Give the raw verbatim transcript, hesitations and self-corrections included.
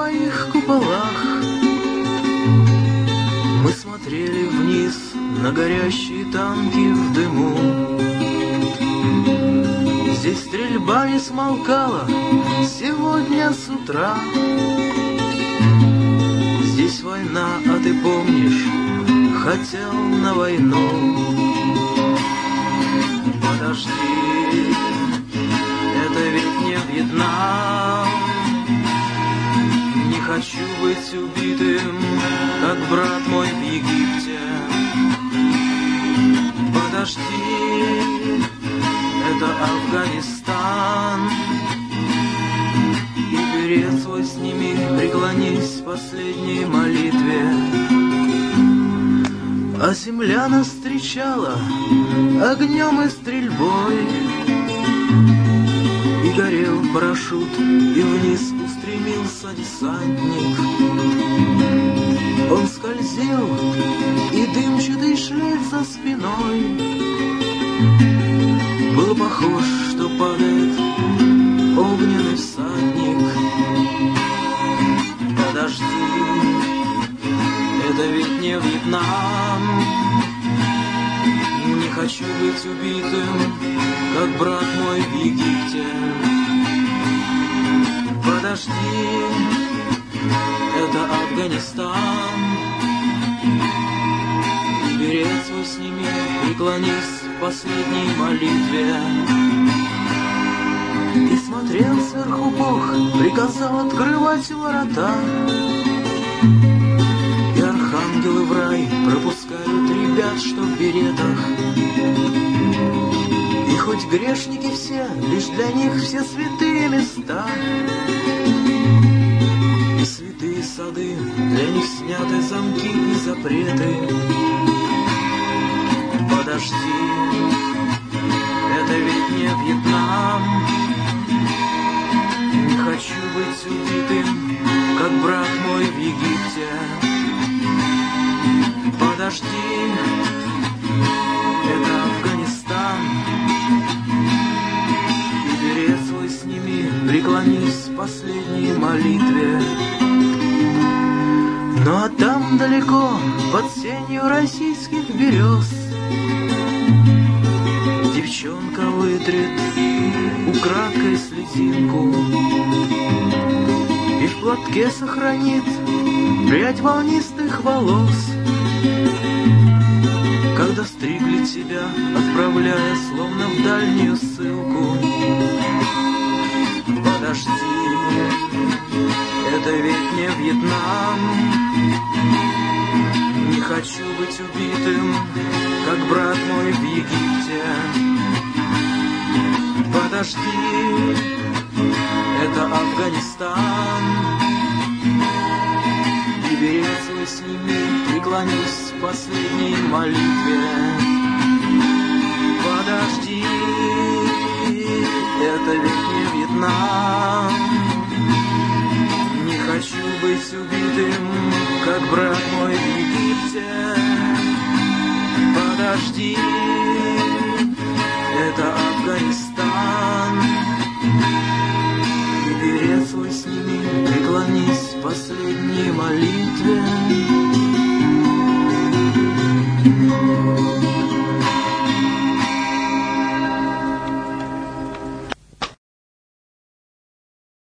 своих куполах мы смотрели вниз на горящие танки в дыму. Здесь стрельба не смолкала сегодня с утра. Здесь война, а ты помнишь, хотел на войну. Подожди, это ведь не Вьетнам. Не хочу быть убитым, как брат мой в Египте. Подожди, это Афганистан. И берет свой сними, преклонись в последней молитве. А земля нас встречала огнем и стрельбой. И горел парашют, и вниз устремился десантник. Он скользил, и дымчатый шлейф за спиной был похож, что падает огненный всадник. Подожди, это ведь не Вьетнам. Не хочу быть убитым, как брат мой в Египте. Подожди, это Афганистан. И берет свой сними, преклонись в последней молитве. И смотрел сверху Бог, приказал открывать ворота. И архангелы в рай пропускают ребят, что в беретах. И хоть грешники все, лишь для них все святые места. И святые сады, для них сняты замки и запреты. Подожди, это ведь не Вьетнам. Не хочу быть убитым, как брат мой в Египте. Подожди, это Афганистан. И берет свой сними, преклонись в последней молитве. Ну а там далеко, под сенью российских берез, девчонка вытрет украдкой слезинку и в платке сохранит прядь волнистых волос. Когда стригли тебя, отправляя словно в дальнюю ссылку. Подожди, это ведь не Вьетнам. Не хочу быть убитым, как брат мой в Египте. Подожди, это Афганистан. И берет свой сними, преклонись в последней молитве. Подожди, это ведь не Вьетнам. Не хочу быть убитым, как брат мой в Египте. Подожди, это Афганистан. И берет свой сними, преклонись в последней молитве.